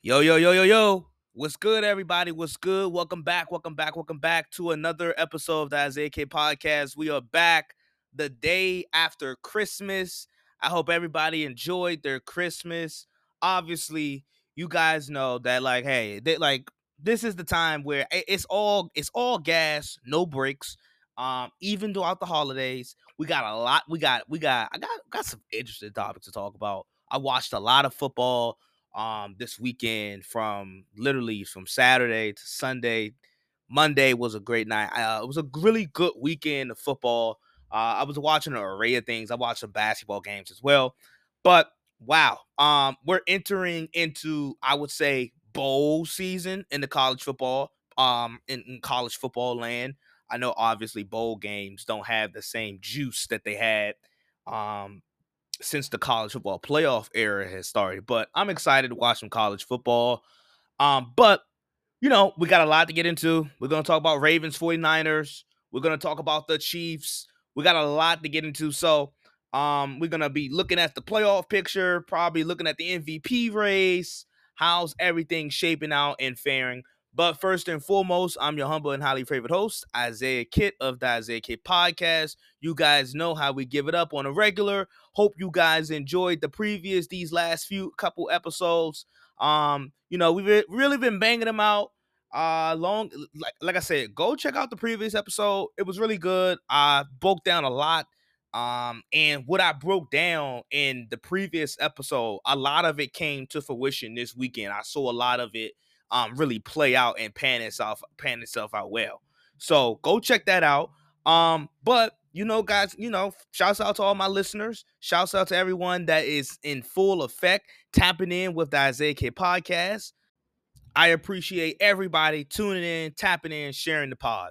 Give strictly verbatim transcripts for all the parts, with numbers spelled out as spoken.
Yo, yo, yo, yo, yo. What's good, everybody? What's good? Welcome back. Welcome back. Welcome back to another episode of the Isaiah K Podcast. We are back the day after Christmas. I hope everybody enjoyed their Christmas. Obviously, you guys know that, like, hey, they, like, this is the time where i- it's all it's all gas, no breaks. Um, even throughout the holidays, we got a lot. We got we got I got got some interesting topics to talk about. I watched a lot of football um this weekend, from literally from Saturday to Sunday. Monday was a great night. Uh, it was a really good weekend of football. Uh, I was watching an array of things. I watched some basketball games as well. But wow, um, we're entering into, I would say, bowl season in the college football, um, in, in college football land. I know obviously bowl games don't have the same juice that they had um since the college football playoff era has started. But I'm excited to watch some college football. Um, but you know, we got a lot to get into. We're gonna talk about Ravens, 49ers. We're gonna talk about the Chiefs. We got a lot to get into. So um, we're gonna be looking at the playoff picture, probably looking at the M V P race. How's everything shaping out and faring? But first and foremost, I'm your humble and highly favored host, Isaiah Kit of the Isaiah Kit Podcast. You guys know how we give it up on a regular. Hope you guys enjoyed the previous, these last few couple episodes. Um, you know, we've really been banging them out. Uh, long like like I said, go check out the previous episode. It was really good. I broke down a lot. Um, and what I broke down in the previous episode, a lot of it came to fruition this weekend. I saw a lot of it um really play out and pan itself pan itself out well. So go check that out. Um, but you know, guys, you know, shouts out to all my listeners. Shouts out to everyone that is in full effect tapping in with the Isaiah K Podcast. I appreciate everybody tuning in, tapping in, sharing the pod.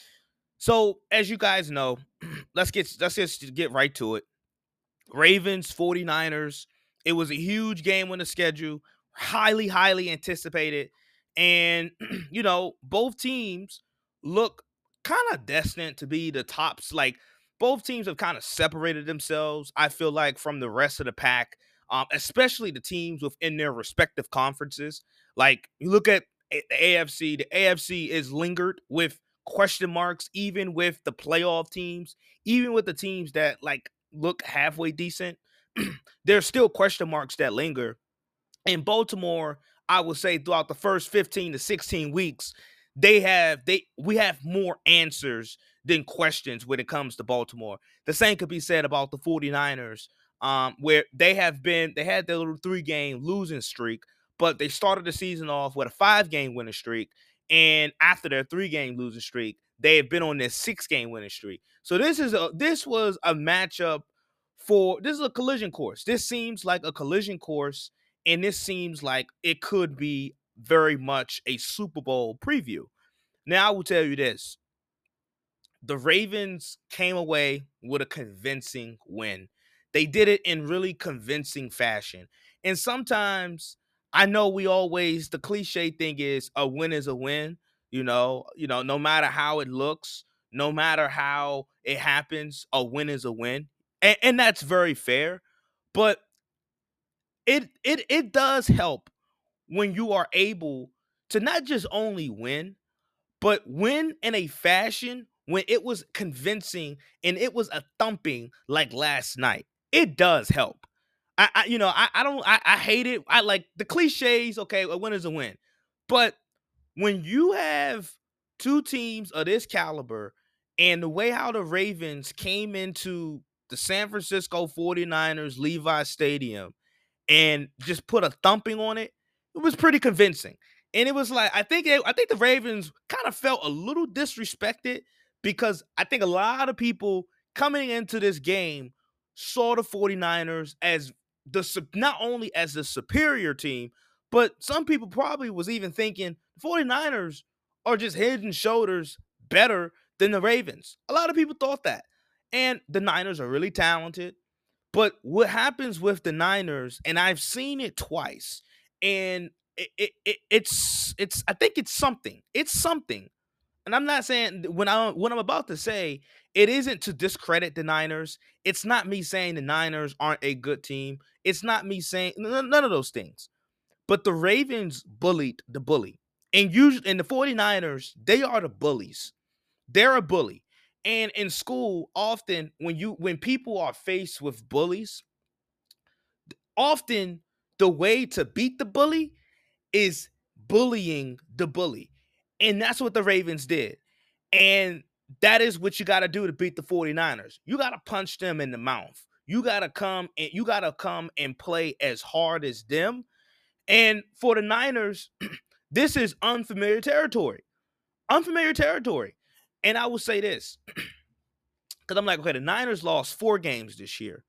So, as you guys know, let's get let's just get right to it. Ravens, 49ers. It was a huge game on the schedule, highly, highly anticipated. And, you know, both teams look kind of destined to be the tops. Like, both teams have kind of separated themselves, I feel like, from the rest of the pack, um, especially the teams within their respective conferences. Like, you look at the A F C, the A F C is lingered with question marks, even with the playoff teams, even with the teams that, like, look halfway decent. There's still question marks that linger. In Baltimore, I would say throughout the first fifteen to sixteen weeks, they have they we have more answers than questions when it comes to Baltimore. The same could be said about the 49ers, um, where they have been they had their little three-game losing streak, but they started the season off with a five-game winning streak, and after their three-game losing streak, they have been on their six-game winning streak. So this is a this was a matchup for this is a collision course. This seems like a collision course, and this seems like it could be very much a Super Bowl preview. Now, I will tell you this: the Ravens came away with a convincing win. They did it in really convincing fashion. And sometimes, I know we always, the cliche thing is a win is a win, you know, you know, no matter how it looks, no matter how it happens, a win is a win. And, and that's very fair. But it it it does help when you are able to not just only win, but win in a fashion when it was convincing and it was a thumping like last night. It does help. I, I you know, I, I don't I, I hate it. I like the cliches, okay, a win is a win. But when you have two teams of this caliber and the way how the Ravens came into the San Francisco 49ers Levi Stadium and just put a thumping on it, it was pretty convincing. And it was like I think it, I think the Ravens kind of felt a little disrespected because I think a lot of people coming into this game saw the 49ers as the not only as the superior team, but some people probably was even thinking the 49ers are just head and shoulders better than the Ravens. A lot of people thought that. And the Niners are really talented. But what happens with the Niners, and I've seen it twice, and it, it, it it's it's I think it's something. It's something. And I'm not saying when I what I'm about to say, it isn't to discredit the Niners. It's not me saying the Niners aren't a good team. It's not me saying none of those things. But the Ravens bullied the bully. And usually in the 49ers, they are the bullies. They're a bully. And in school, often when you when people are faced with bullies, often the way to beat the bully is bullying the bully. And that's what the Ravens did. And that is what you got to do to beat the 49ers. You got to punch them in the mouth. You got to come and you got to come and play as hard as them. And for the Niners, this is unfamiliar territory. Unfamiliar territory. And I will say this, because I'm like, okay, the Niners lost four games this year.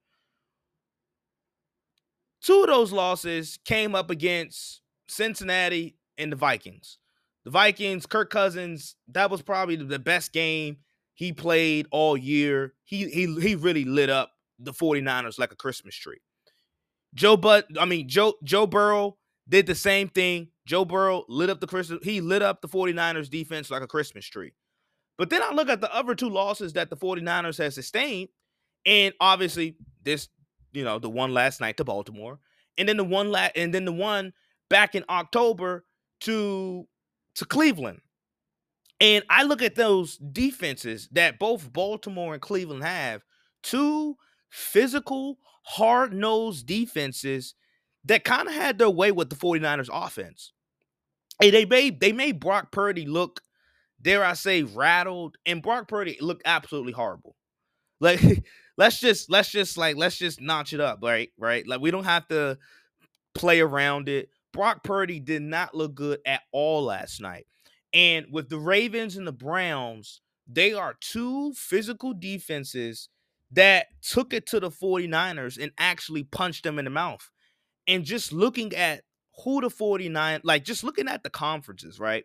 Two of those losses came up against Cincinnati and the Vikings. The Vikings, Kirk Cousins, that was probably the best game he played all year. He he he really lit up the 49ers like a Christmas tree. Joe Butt, I mean Joe Joe Burrow did the same thing. Joe Burrow lit up the Christmas, he lit up the 49ers defense like a Christmas tree. But then I look at the other two losses that the 49ers have sustained, and obviously this, you know, the one last night to Baltimore, and then the one la- and then the one back in October to to Cleveland. And I look at those defenses that both Baltimore and Cleveland have, two physical, hard-nosed defenses that kind of had their way with the 49ers offense. Hey, they made they made Brock Purdy look, dare I say, rattled, and Brock Purdy looked absolutely horrible. Like, let's just let's just like let's just notch it up, right? Right? Like, we don't have to play around it. Brock Purdy did not look good at all last night. And with the Ravens and the Browns, they are two physical defenses that took it to the 49ers and actually punched them in the mouth. And just looking at who the 49, like just looking at the conferences, right?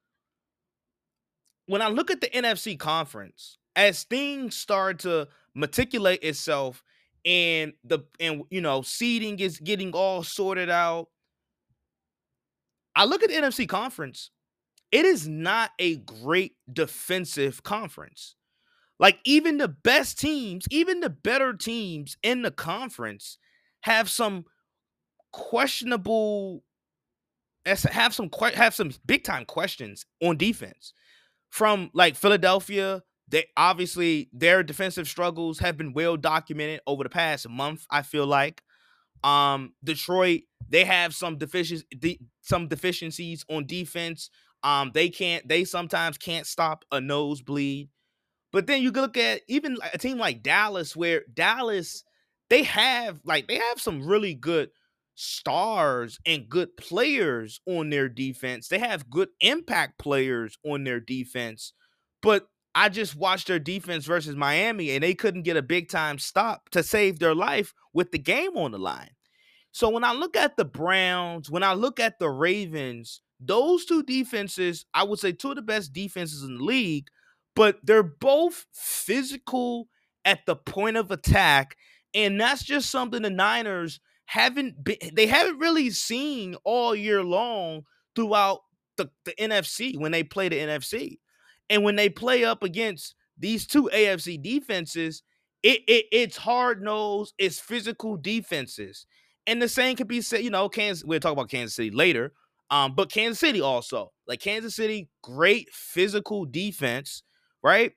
When I look at the N F C conference, as things start to matriculate itself and the and you know, seeding is getting all sorted out, I look at the N F C conference. It is not a great defensive conference. Like, even the best teams, even the better teams in the conference have some questionable have some have some big time questions on defense. From like Philadelphia, they obviously their defensive struggles have been well documented over the past month, I feel like. Um, Detroit, they have some deficiencies, de- some deficiencies on defense. Um, they can't, they sometimes can't stop a nosebleed. But then you look at even a team like Dallas, where Dallas, they have like they have some really good stars and good players on their defense. They have good impact players on their defense. But I just watched their defense versus Miami, and they couldn't get a big time stop to save their life with the game on the line. So when I look at the Browns, when I look at the Ravens, those two defenses, I would say two of the best defenses in the league, but they're both physical at the point of attack. And that's just something the Niners haven't been, they haven't really seen all year long throughout the, the N F C when they play the N F C. And when they play up against these two A F C defenses, it, it it's hard nosed, it's physical defenses. And the same could be said, you know, Kansas, we'll talk about Kansas City later. Um, but Kansas City also, like Kansas City, great physical defense, right?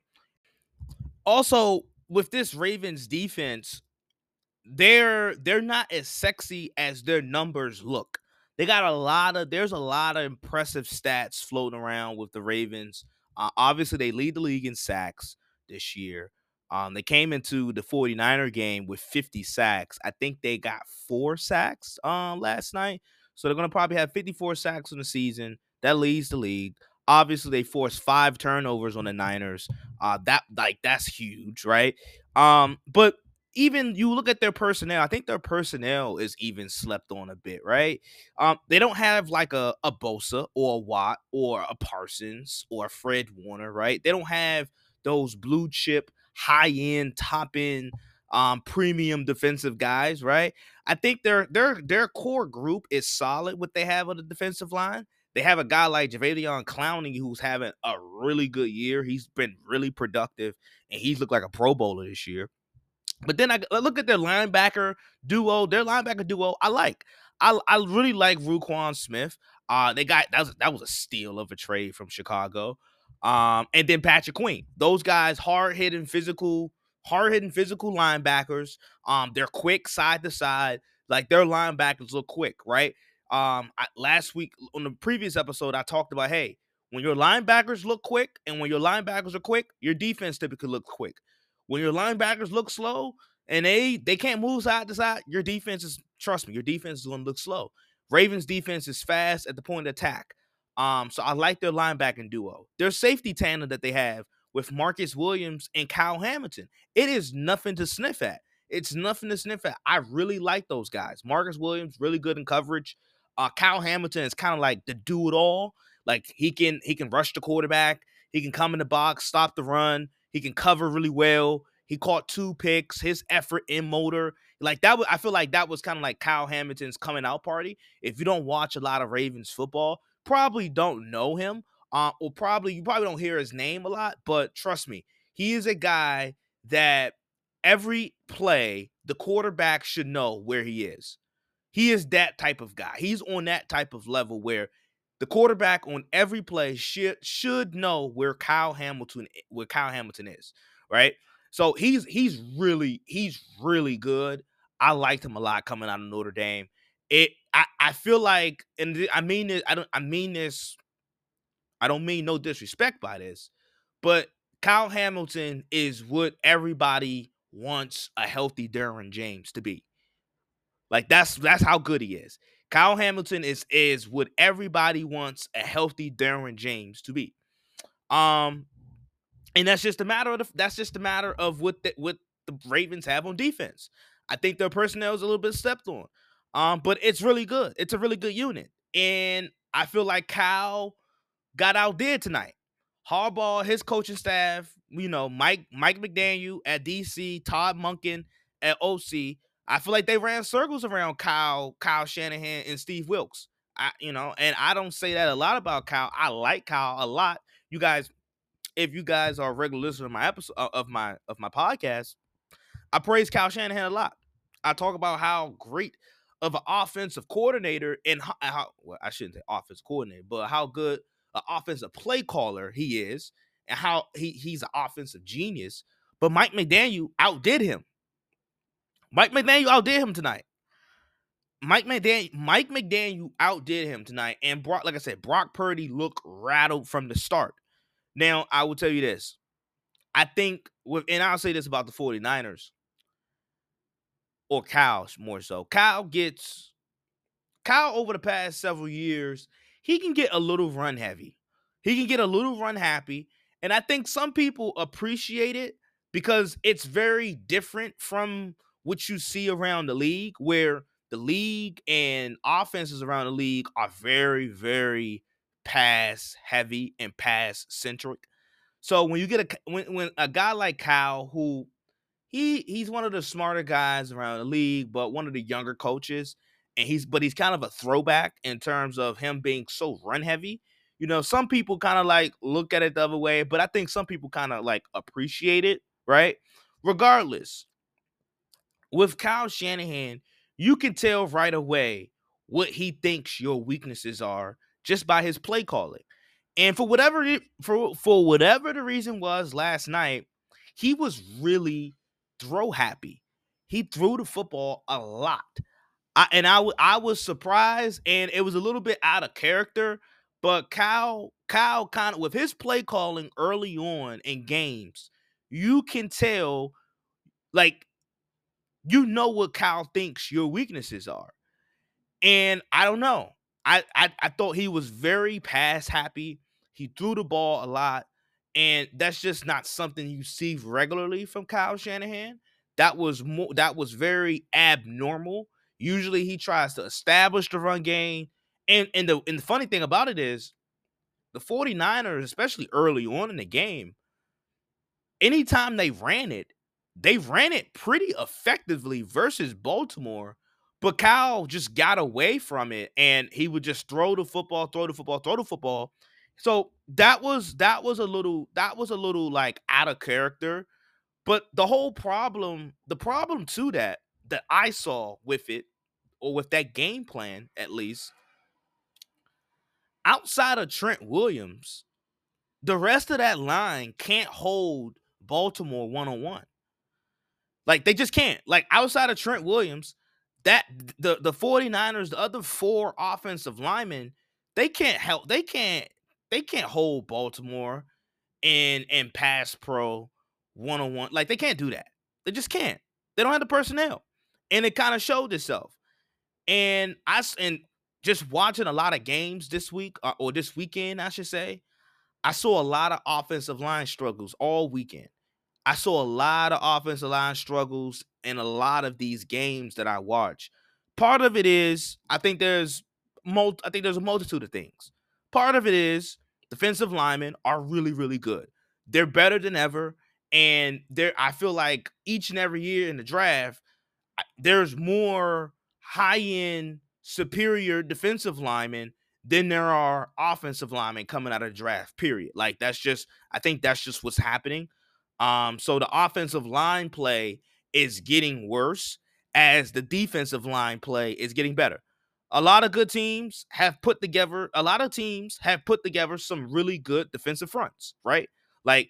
Also, with this Ravens defense, they're they're not as sexy as their numbers look. They got a lot of there's a lot of impressive stats floating around with the Ravens. Uh, obviously, they lead the league in sacks this year. Um, they came into the 49er game with fifty sacks. I think they got four sacks um, last night. So they're going to probably have fifty-four sacks in the season. That leads the league. Obviously, they forced five turnovers on the Niners. Uh, that like that's huge, right? Um, but even you look at their personnel, I think their personnel is even slept on a bit, right? Um, they don't have like a, a Bosa or a Watt or a Parsons or a Fred Warner, right? They don't have those blue chip, high end, top end, um, premium defensive guys, right? I think their their their core group is solid. What they have on the defensive line, they have a guy like Jadeveon Clowney who's having a really good year. He's been really productive, and he's looked like a Pro Bowler this year. But then I look at their linebacker duo. Their linebacker duo, I like. I I really like Roquan Smith. Uh, they got that was that was a steal of a trade from Chicago. Um, and then Patrick Queen. Those guys, hard hitting, physical, hard hitting, physical linebackers. Um, they're quick side to side. Like their linebackers look quick, right? Um, I, last week on the previous episode, I talked about, hey, when your linebackers look quick and when your linebackers are quick, your defense typically looks quick. When your linebackers look slow and they they can't move side to side, your defense is, trust me, your defense is going to look slow. Ravens defense is fast at the point of attack. Um, so I like their linebacking duo. Their safety tandem that they have with Marcus Williams and Kyle Hamilton, it is nothing to sniff at. It's nothing to sniff at. I really like those guys. Marcus Williams, really good in coverage. Uh, Kyle Hamilton is kind of like the do it all. Like he can he can rush the quarterback. He can come in the box, stop the run. He can cover really well. He caught two picks. His effort in motor, like that was, I feel like that was kind of like Kyle Hamilton's coming out party. If you don't watch a lot of Ravens football, probably don't know him. Uh, or probably you probably don't hear his name a lot, but trust me, he is a guy that every play the quarterback should know where he is. He is that type of guy. He's on that type of level where the quarterback on every play should should know where Kyle Hamilton where Kyle Hamilton is, right? So he's he's really he's really good. I liked him a lot coming out of Notre Dame. It I, I feel like, and I mean this, I don't I mean this, I don't mean no disrespect by this, but Kyle Hamilton is what everybody wants a healthy Derwin James to be. Like that's that's how good he is. Kyle Hamilton is is what everybody wants a healthy Derwin James to be. Um, and that's just a matter of the, that's just a matter of what the, what the Ravens have on defense. I think their personnel is a little bit stepped on. Um, but it's really good. It's a really good unit, and I feel like Kyle got outdid tonight. Harbaugh, his coaching staff, you know, Mike Mike McDaniel at D C, Todd Monken at O C. I feel like they ran circles around Kyle, Kyle Shanahan and Steve Wilkes. I, you know, and I don't say that a lot about Kyle. I like Kyle a lot. You guys, if you guys are regular listeners of my episode of my of my podcast, I praise Kyle Shanahan a lot. I talk about how great of an offensive coordinator and how, how well, I shouldn't say offensive coordinator, but how good an offensive play caller he is, and how he, he's an offensive genius. But Mike McDaniel outdid him. Mike McDaniel outdid him tonight. Mike McDaniel, Mike McDaniel outdid him tonight. And Brock, like I said, Brock Purdy looked rattled from the start. Now, I will tell you this. I think, with, and I'll say this about the 49ers, or Kyle more so. Kyle gets, Kyle over the past several years, he can get a little run heavy. He can get a little run happy. And I think some people appreciate it because it's very different from what you see around the league, where the league and offenses around the league are very, very pass heavy and pass centric. So when you get a when, when a guy like Kyle, who he he's one of the smarter guys around the league, but one of the younger coaches, and he's but he's kind of a throwback in terms of him being so run heavy. You know, some people kind of like look at it the other way, but I think some people kind of like appreciate it, right? Regardless, with Kyle Shanahan, you can tell right away what he thinks your weaknesses are just by his play calling. And for whatever it, for for whatever the reason was last night, he was really throw happy. He threw the football a lot. I, and I, w- I was surprised, and it was a little bit out of character. But Kyle, Kyle kind of, with his play calling early on in games, you can tell, like, you know what Kyle thinks your weaknesses are. And I don't know. I, I I thought he was very pass happy. He threw the ball a lot. And that's just not something you see regularly from Kyle Shanahan. That was more that was very abnormal. Usually he tries to establish the run game. And and the and the funny thing about it is the 49ers, especially early on in the game, anytime they ran it, they ran it pretty effectively versus Baltimore. But Kyle just got away from it, and he would just throw the football, throw the football, throw the football. So that was that was a little that was a little like out of character. But the whole problem, the problem to that that I saw with it, or with that game plan at least, outside of Trent Williams, the rest of that line can't hold Baltimore one-on-one. Like, they just can't. Like, outside of Trent Williams, that the the 49ers, the other four offensive linemen, they can't help. They can't. They can't hold Baltimore in in pass pro one on one. Like, they can't do that. They just can't. They don't have the personnel, and it kind of showed itself. And I s- and just watching a lot of games this week uh, or this weekend, I should say, I saw a lot of offensive line struggles all weekend. I saw a lot of offensive line struggles in a lot of these games that I watch. Part of it is I think there's mul- I think there's a multitude of things. Part of it is defensive linemen are really, really good. They're better than ever. And they're I feel like each and every year in the draft, there's more high-end superior defensive linemen than there are offensive linemen coming out of the draft, period. Like, that's just I think that's just what's happening. Um, so the offensive line play is getting worse as the defensive line play is getting better. A lot of good teams have put together, a lot of teams have put together some really good defensive fronts, right? Like,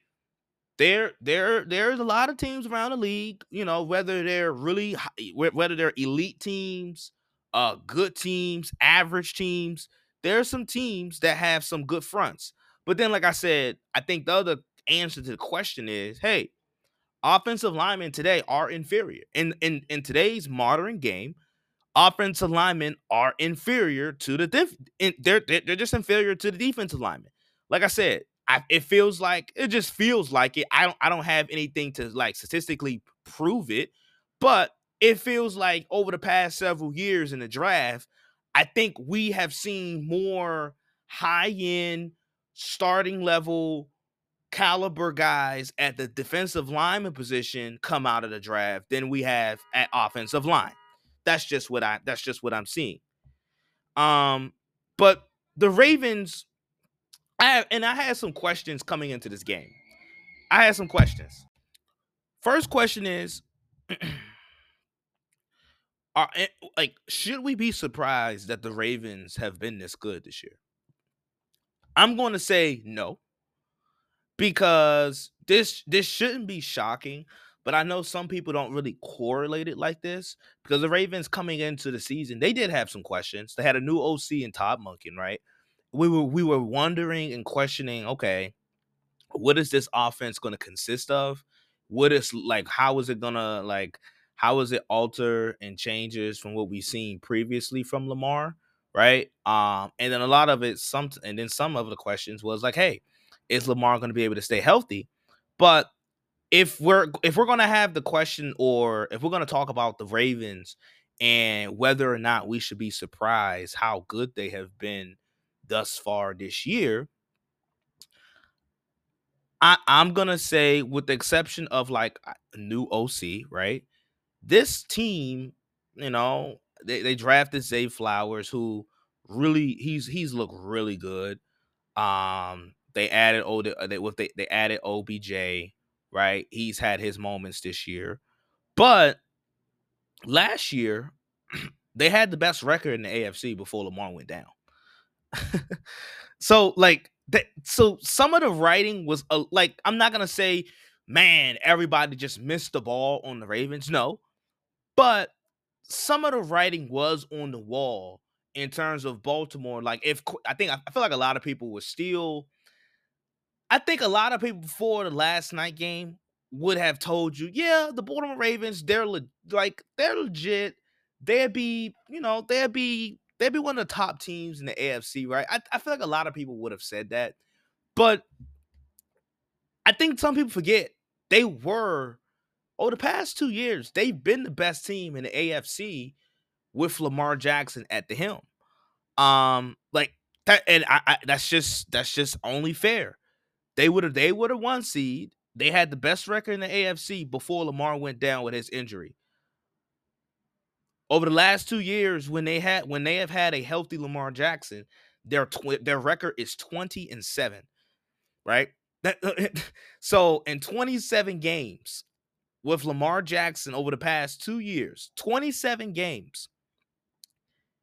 there there there's a lot of teams around the league, you know, whether they're really whether they're elite teams, uh good teams, average teams. There's some teams that have some good fronts. But then, like I said, I think the other answer to the question is, hey, offensive linemen today are inferior. In in in today's modern game, offensive linemen are inferior to the def- in, they're, they're they're just inferior to the defensive linemen. Like I said, I, it feels like it just feels like it. I don't I don't have anything to like statistically prove it, but it feels like over the past several years in the draft, I think we have seen more high end starting level caliber guys at the defensive lineman position come out of the draft than we have at offensive line. That's just what I that's just what I'm seeing. Um, but the Ravens, I have, and I had some questions coming into this game. I had some questions. First question is, are eh, like should we be surprised that the Ravens have been this good this year? I'm going to say no, because this this shouldn't be shocking, but I know some people don't really correlate it like this because the Ravens coming into the season, they did have some questions. They had a new O C in Todd Monken, right? We were we were wondering and questioning, okay, what is this offense going to consist of? What is like how is it going to like how is it alter and changes from what we've seen previously from Lamar, right? Um and then a lot of it some and then some of the questions was like, hey, is Lamar going to be able to stay healthy? But if we're if we're going to have the question, or if we're going to talk about the Ravens and whether or not we should be surprised how good they have been thus far this year, I, I'm gonna say, with the exception of like a new O C, right? This team, you know, they, they drafted Zay Flowers, who really he's he's looked really good. Um, they added oh they with they, they added O B J, right? He's had his moments this year, but last year they had the best record in the A F C before Lamar went down. So like that, so some of the writing was uh, like, I'm not gonna say, man, everybody just missed the ball on the Ravens. No, but some of the writing was on the wall in terms of Baltimore. Like, if I think I feel like a lot of people were still, I think a lot of people before the last night game would have told you, yeah, the Baltimore Ravens, they're le- like they're legit. They'd be, you know, they'd be they'd be one of the top teams in the A F C, right? I, I feel like a lot of people would have said that, but I think some people forget they were over the past two years. They've been the best team in the A F C with Lamar Jackson at the helm. Um, like that, and I, I that's just that's just only fair. They would have they would have one seed. They had the best record in the A F C before Lamar went down with his injury. Over the last two years, when they had when they have had a healthy Lamar Jackson, their tw- their record is twenty and seven, right? That, so in twenty-seven games with Lamar Jackson over the past two years, twenty-seven games,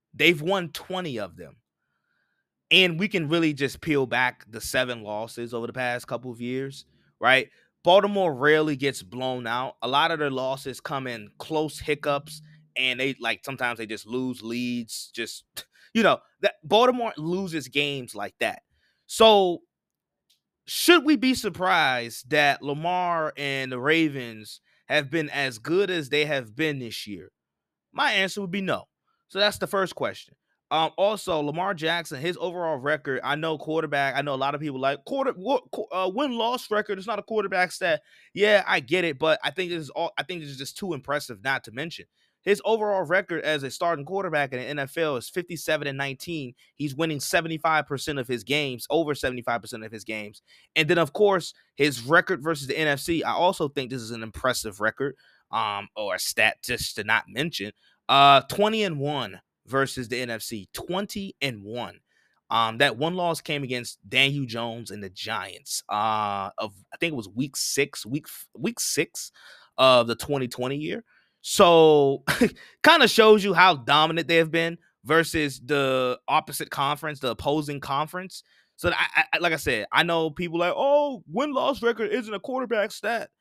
They've won twenty of them. And we can really just peel back the seven losses over the past couple of years, right? Baltimore rarely gets blown out. A lot of their losses come in close hiccups, and they like sometimes they just lose leads. Just you know that Baltimore loses games like that. So should we be surprised that Lamar and the Ravens have been as good as they have been this year? My answer would be no. So that's the first question. Um, also, Lamar Jackson, his overall record, I know quarterback, I know a lot of people like quarter uh, win-loss record. It's not a quarterback stat. Yeah, I get it, but I think this is all I think this is just too impressive not to mention. His overall record as a starting quarterback in the N F L is fifty-seven and nineteen. He's winning seventy-five percent of his games, over seventy-five percent of his games. And then, of course, his record versus the N F C, I also think this is an impressive record, um, or a stat just to not mention. Uh, twenty and one versus the N F C. twenty and one. Um, that one loss came against Daniel Jones and the Giants. Uh, of I think it was week six, week week six of the twenty twenty year. So, kind of shows you how dominant they have been versus the opposite conference, the opposing conference. So, I, I like I said, I know people like, oh, win loss record isn't a quarterback stat.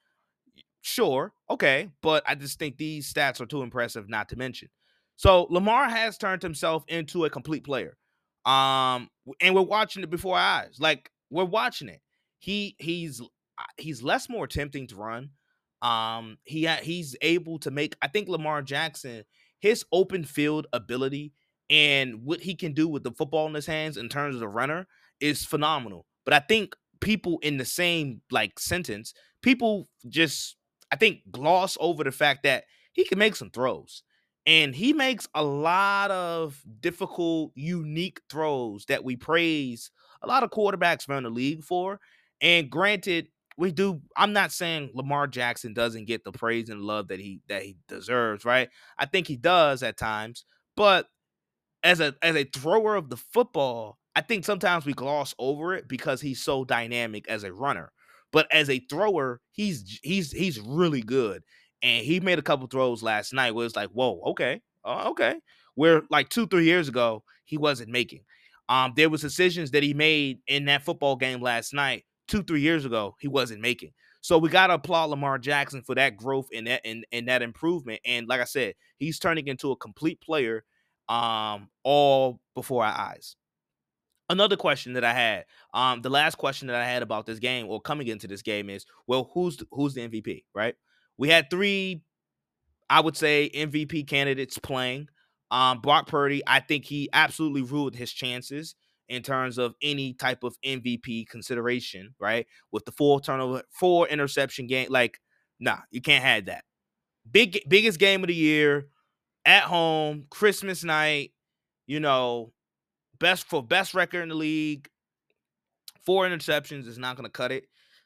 Sure, okay, but I just think these stats are too impressive not to mention. So Lamar has turned himself into a complete player. Um, and we're watching it before our eyes. Like we're watching it. He he's uh, he's less more tempting to run. Um, he ha- he's able to make. I think Lamar Jackson, his open field ability and what he can do with the football in his hands in terms of the runner is phenomenal. But I think people in the same like sentence, people just I think gloss over the fact that he can make some throws. And he makes a lot of difficult, unique throws that we praise a lot of quarterbacks around the league for. And granted, we do. I'm not saying Lamar Jackson doesn't get the praise and love that he that he deserves, right? I think he does at times, but as a as a thrower of the football, I think sometimes we gloss over it because he's so dynamic as a runner. But as a thrower, he's he's he's really good. And he made a couple throws last night where it's like, whoa, okay, uh, okay. Where like two, three years ago, he wasn't making. Um, there was decisions that he made in that football game last night, two, three years ago, he wasn't making. So we gotta applaud Lamar Jackson for that growth and that and, and that improvement. And like I said, he's turning into a complete player um, all before our eyes. Another question that I had, um, the last question that I had about this game or coming into this game is, well, who's the, who's the M V P, right? We had three, I would say, M V P candidates playing. Um, Brock Purdy, I think he absolutely ruled his chances in terms of any type of M V P consideration, right? With the four turnover, four interception game, like, nah, you can't have that. Big, biggest game of the year at home, Christmas night, you know, best for best record in the league. Four interceptions is not going to cut it.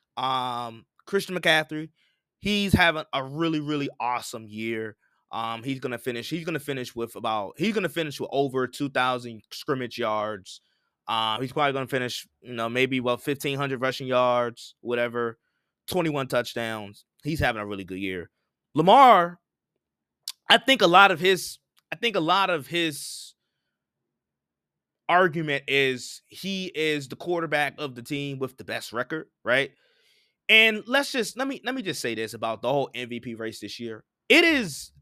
Um, Christian McCaffrey, he's having a really, really awesome year. Um, he's gonna finish. He's gonna finish with about. He's gonna finish with over two thousand scrimmage yards. Uh, he's probably gonna finish, you know, maybe well fifteen hundred rushing yards, whatever. twenty-one touchdowns. He's having a really good year. Lamar, I think a lot of his. I think a lot of his argument is he is the quarterback of the team with the best record, right? And let's just let me let me just say this about the whole M V P race this year. It is,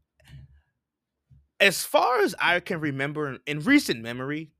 as far as I can remember in recent memory,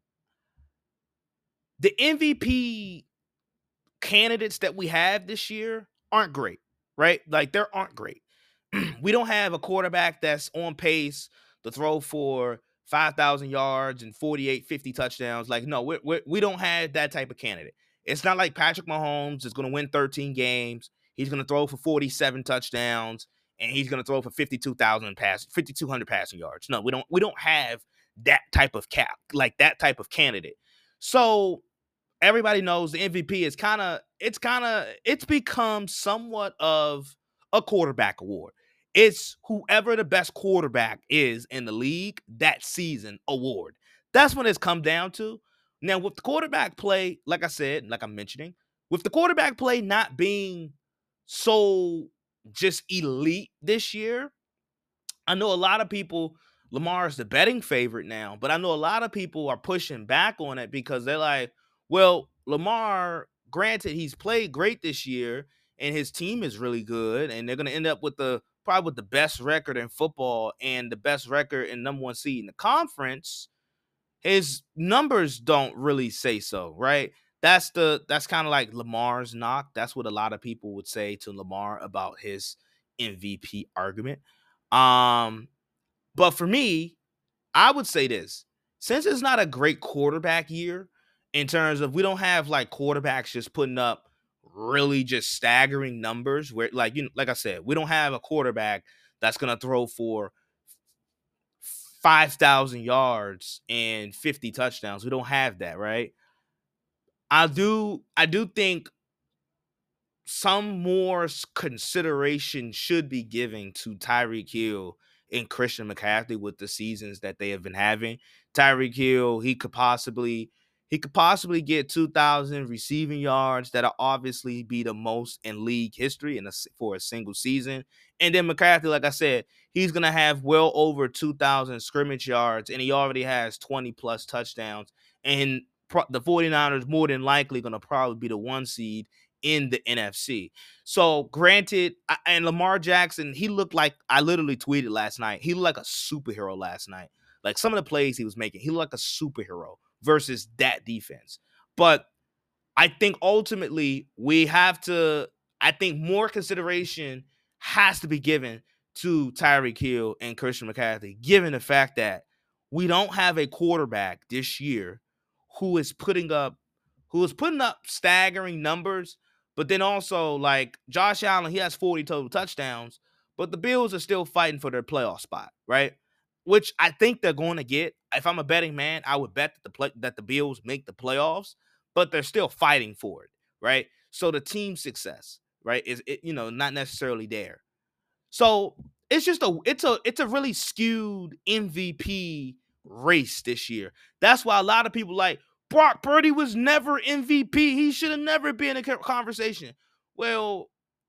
the M V P candidates that we have this year aren't great, right? Like they aren't great. We don't have a quarterback that's on pace to throw for five thousand yards and forty-eight, fifty touchdowns. Like, no, we we we don't have that type of candidate. It's not like Patrick Mahomes is going to win thirteen games. He's going to throw for forty-seven touchdowns and he's going to throw for fifty-two thousand pass, fifty-two hundred passing yards. No, we don't we don't have that type of cap, like that type of candidate. So everybody knows the M V P is kind of it's kind of it's become somewhat of a quarterback award. It's whoever the best quarterback is in the league that season award. That's what it's come down to. Now, with the quarterback play, like I said, like I'm mentioning, with the quarterback play not being so just elite this year, I know a lot of people Lamar is the betting favorite now. But I know a lot of people are pushing back on it because they're like, well, Lamar, granted, he's played great this year and his team is really good, and they're gonna end up with the probably with the best record in football and the best record and number one seed in the conference. His numbers don't really say so, right? That's the that's kind of like Lamar's knock. That's what a lot of people would say to Lamar about his M V P argument. Um, but for me, I would say this: since it's not a great quarterback year, in terms of we don't have like quarterbacks just putting up really just staggering numbers, where like you know, like I said, we don't have a quarterback that's gonna throw for five thousand yards and fifty touchdowns. We don't have that, right? I do I do think some more consideration should be given to Tyreek Hill and Christian McCaffrey with the seasons that they have been having. Tyreek Hill, he could possibly he could possibly get two thousand receiving yards that'll obviously be the most in league history in a, for a single season. And then McCaffrey, like I said, he's going to have well over two thousand scrimmage yards, and he already has twenty plus touchdowns. And the 49ers more than likely going to probably be the one seed in the N F C. So granted, and Lamar Jackson, he looked like, I literally tweeted last night, he looked like a superhero last night. Like some of the plays he was making, he looked like a superhero versus that defense. But I think ultimately we have to, I think more consideration has to be given to Tyreek Hill and Christian McCaffrey, given the fact that we don't have a quarterback this year who is putting up who is putting up staggering numbers, but then also like Josh Allen, he has forty total touchdowns, but the Bills are still fighting for their playoff spot, right? Which I think they're going to get. If I'm a betting man, I would bet that the play, that the Bills make the playoffs, but they're still fighting for it, right? So the team success, right, is it, you know, not necessarily there. So it's just a it's a it's a really skewed M V P race this year. That's why a lot of people like Brock Purdy was never M V P. He should have never been in a conversation. Well,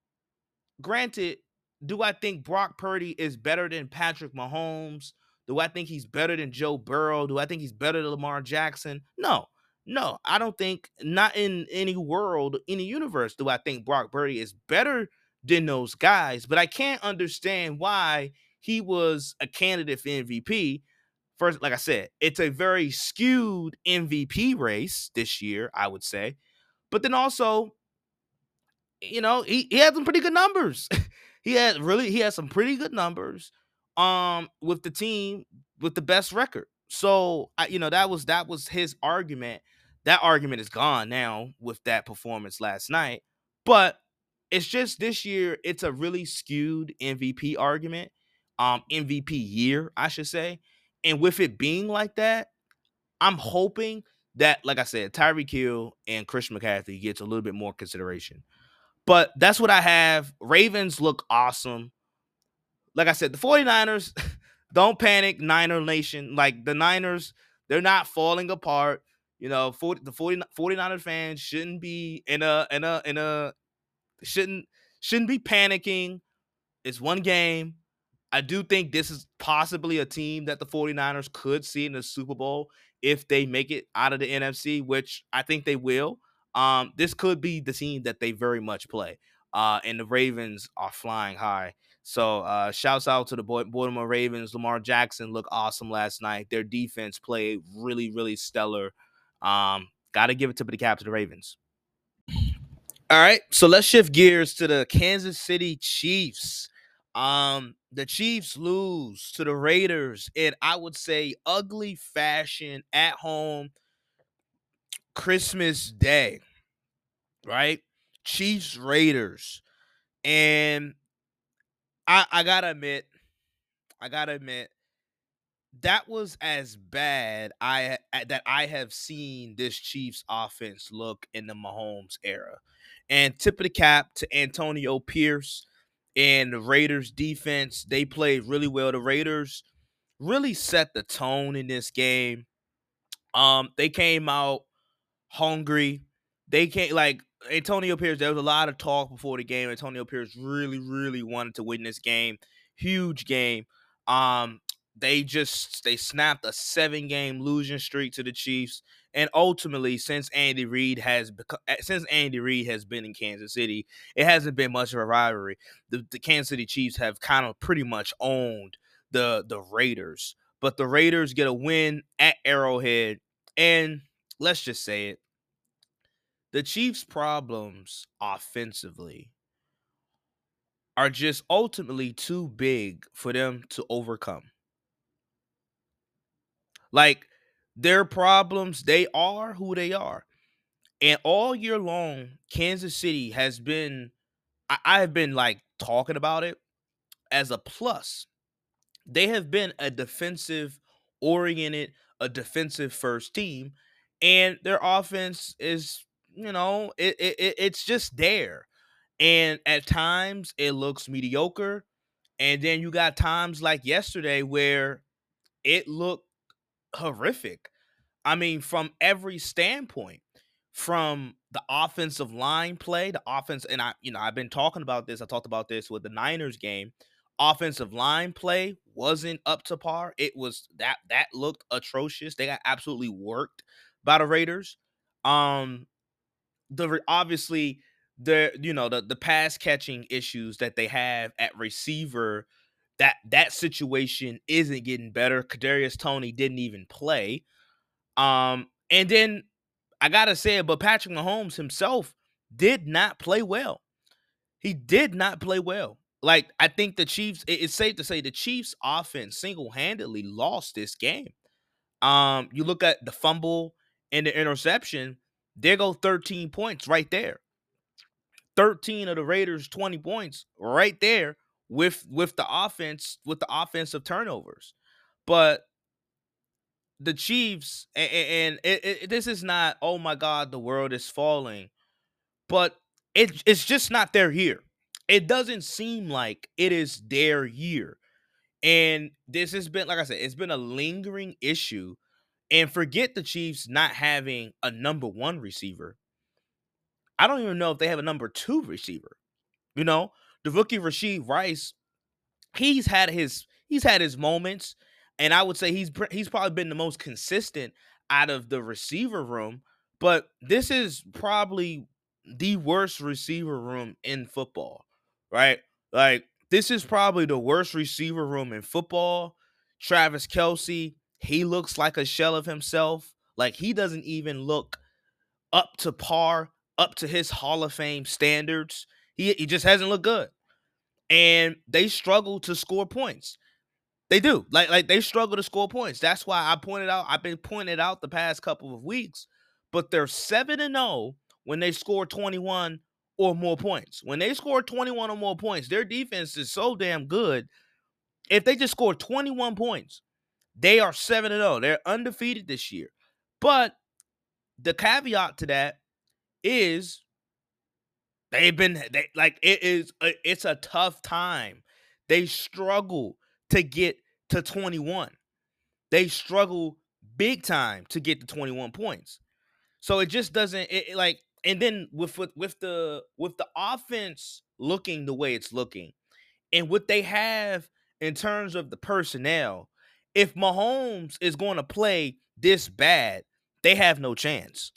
granted, do I think Brock Purdy is better than Patrick Mahomes? Do I think he's better than Joe Burrow? Do I think he's better than Lamar Jackson? No. No, I don't think, not in any world, any universe, do I think Brock Purdy is better than those guys. But I can't understand why he was a candidate for M V P. First, like I said, it's a very skewed M V P race this year, I would say. But then also, you know, he, he had some pretty good numbers. he had really he had some pretty good numbers um with the team with the best record. So I, you know, that was that was his argument. That argument is gone now with that performance last night. But it's just this year, it's a really skewed M V P argument. Um, M V P year, I should say. And with it being like that, I'm hoping that, like I said, Tyreek Hill and Christian McCaffrey gets a little bit more consideration. But that's what I have. Ravens look awesome. Like I said, the 49ers, don't panic, Niner Nation. Like the Niners, they're not falling apart. You know, forty, the forty, 49ers fans shouldn't be in a in a in a shouldn't shouldn't be panicking. It's one game. I do think this is possibly a team that the 49ers could see in the Super Bowl if they make it out of the N F C, which I think they will. Um, this could be the team that they very much play. Uh, and the Ravens are flying high. So uh, shouts out to the Baltimore Ravens. Lamar Jackson looked awesome last night. Their defense played really, really stellar. Um, Got to give it to the cap to the Ravens. All right, so let's shift gears to the Kansas City Chiefs. Um, the Chiefs lose to the Raiders in, I would say, ugly fashion at home Christmas Day, right? Chiefs Raiders. And I I gotta admit, I gotta admit, that was as bad I that I have seen this Chiefs offense look in the Mahomes era. And tip of the cap to Antonio Pierce and the Raiders defense. They played really well. The Raiders really set the tone in this game. Um, they came out hungry. They came like Antonio Pierce. There was a lot of talk before the game. Antonio Pierce really, really wanted to win this game. Huge game. Um, they just they snapped a seven game losing streak to the Chiefs. And ultimately, since Andy Reid has become, since Andy Reid has been in Kansas City, it hasn't been much of a rivalry. The, the Kansas City Chiefs have kind of pretty much owned the the Raiders, but the Raiders get a win at Arrowhead. And let's just say it, the Chiefs' problems offensively are just ultimately too big for them to overcome. Like, their problems, they are who they are. And all year long, Kansas City has been, I, I have been like talking about it as a plus. They have been a defensive oriented, a defensive first team, and their offense is, you know, it, it it- it's just there. And at times it looks mediocre, and then you got times like yesterday where it looked horrific. I mean, from every standpoint, from the offensive line play, the offense, and I, you know, I've been talking about this. I talked about this with the Niners game. Offensive line play wasn't up to par. It was that that looked atrocious. They got absolutely worked by the Raiders. Um, the obviously the you know the the pass catching issues that they have at receiver, that that situation isn't getting better. Kadarius Toney didn't even play. Um, and then I gotta say it, but Patrick Mahomes himself did not play well. He did not play well. Like, I think the Chiefs, it- it's safe to say the Chiefs offense single-handedly lost this game. Um, you look at the fumble and the interception, there go thirteen points right there. thirteen of the Raiders' twenty points right there with with the offense, with the offensive turnovers. But the Chiefs, and, and it, it, this is not, oh my God, the world is falling, but it, it's just not their year. It doesn't seem like it is their year. And this has been, like I said, it's been a lingering issue. And forget the Chiefs not having a number one receiver. I don't even know if they have a number two receiver. You know, the rookie Rashid Rice, he's had his he's had his moments, and I would say he's he's probably been the most consistent out of the receiver room. But this is probably the worst receiver room in football, right? Like, this is probably the worst receiver room in football. Travis Kelce, he looks like a shell of himself. Like, he doesn't even look up to par, up to his Hall of Fame standards. He he just hasn't looked good, and they struggle to score points. They do. Like like they struggle to score points. That's why I pointed out, I've been pointing out the past couple of weeks, but they're seven and oh when they score twenty-one or more points. When they score twenty-one or more points, their defense is so damn good. If they just score twenty-one points, they are seven and oh. They're undefeated this year. But the caveat to that is they've been they like it is a, it's a tough time. They struggle to get to twenty-one. They struggle big time to get to twenty-one points. So it just doesn't it, it, like, and then with, with with the with the offense looking the way it's looking and what they have in terms of the personnel, if Mahomes is going to play this bad, they have no chance.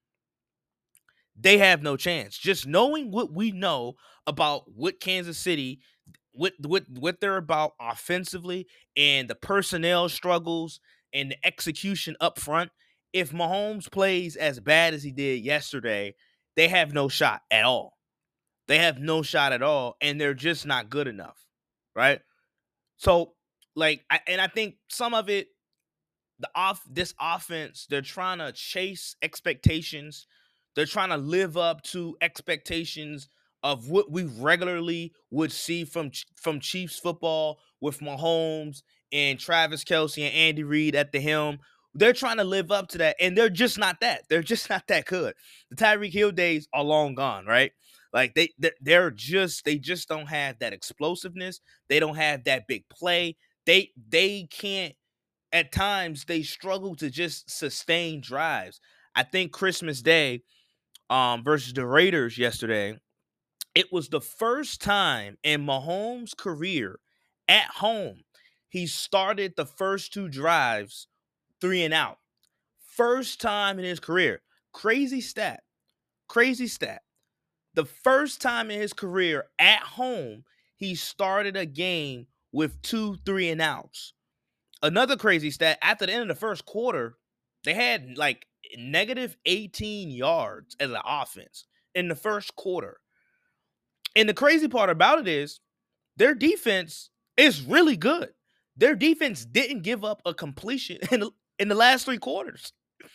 They have no chance. Just knowing what we know about what Kansas City, what what what they're about offensively, and the personnel struggles and the execution up front. If Mahomes plays as bad as he did yesterday, they have no shot at all. They have no shot at all, and they're just not good enough, right? So, like, I, and I think some of it, the off this offense, they're trying to chase expectations. They're trying to live up to expectations of what we regularly would see from from Chiefs football with Mahomes and Travis Kelce and Andy Reid at the helm. They're trying to live up to that, and they're just not that. They're just not that good. The Tyreek Hill days are long gone, right? Like, they they're just they just don't have that explosiveness. They don't have that big play. They they can't, at times they struggle to just sustain drives. I think Christmas Day um versus the Raiders yesterday, it was the first time in Mahomes' career at home he started the first two drives three and out. First time in his career. Crazy stat. Crazy stat. The first time in his career at home, he started a game with two three and outs. Another crazy stat, after the end of the first quarter, they had like negative eighteen yards as an offense in the first quarter. And the crazy part about it is their defense is really good. Their defense didn't give up a completion in the, in the last three quarters.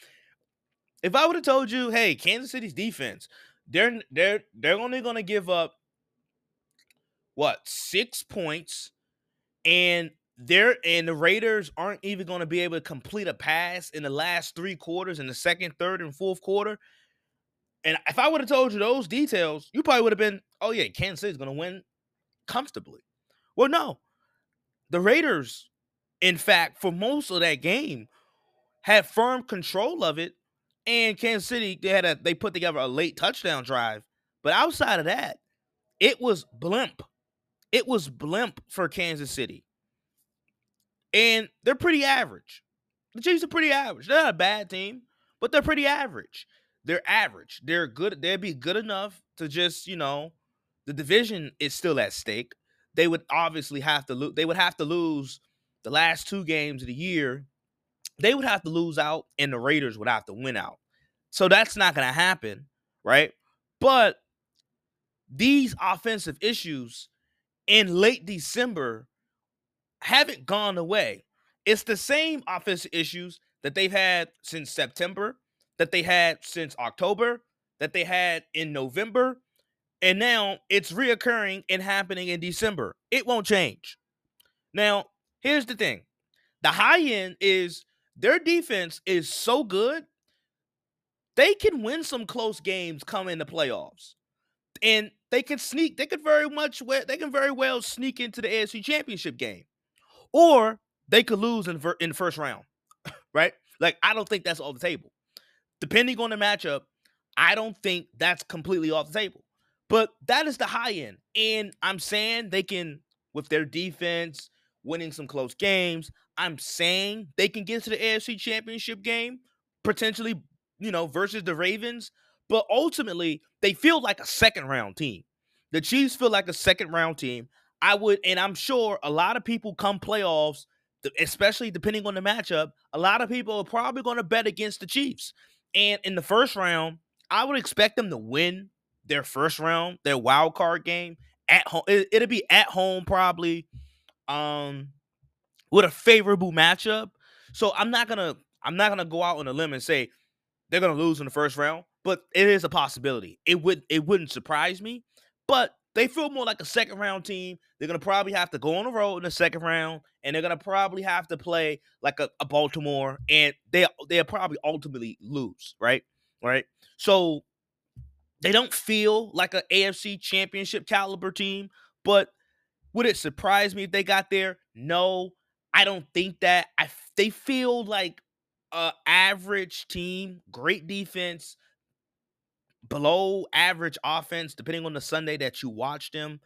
If I would have told you, hey, Kansas City's defense, they're they're they're only going to give up what, six points, and they're and the Raiders aren't even going to be able to complete a pass in the last three quarters, in the second, third, and fourth quarter. And if I would have told you those details, you probably would have been, oh yeah, Kansas City's going to win comfortably. Well, no. The Raiders, in fact, for most of that game, had firm control of it. And Kansas City, they had a they put together a late touchdown drive. But outside of that, it was blimp. It was blimp for Kansas City. And they're pretty average. The Chiefs are pretty average. They're not a bad team, but they're pretty average. They're average. They're good. They'd be good enough to just, you know, the division is still at stake. They would obviously have to lose. They would have to lose the last two games of the year. They would have to lose out, and the Raiders would have to win out. So that's not going to happen, right? But these offensive issues in late December haven't gone away. It's the same offensive issues that they've had since September, that they had since October, that they had in November, and now it's reoccurring and happening in December. It won't change. Now, here's the thing. The high end is their defense is so good, they can win some close games coming in the playoffs. And they can sneak, they could very much, they can very well sneak into the A F C Championship game. Or they could lose in, in the first round, right? Like, I don't think that's off the table. Depending on the matchup, I don't think that's completely off the table. But that is the high end. And I'm saying they can, with their defense, winning some close games, I'm saying they can get to the A F C Championship game, potentially, you know, versus the Ravens. But ultimately, they feel like a second round team. The Chiefs feel like a second round team. I would, and I'm sure a lot of people come playoffs, especially depending on the matchup, a lot of people are probably going to bet against the Chiefs. And in the first round, I would expect them to win their first round, their wild card game at home. It, it'll be at home probably, um, with a favorable matchup. So I'm not gonna, I'm not gonna go out on a limb and say they're gonna lose in the first round, but it is a possibility. It would, it wouldn't surprise me, but they feel more like a second round team. They're going to probably have to go on the road in the second round, and they're going to probably have to play like a, a Baltimore, and they, they'll probably ultimately lose, right? Right? So they don't feel like an A F C Championship caliber team, but would it surprise me if they got there? No, I don't think that. I They feel like an average team, great defense, below average offense, depending on the Sunday that you watch them.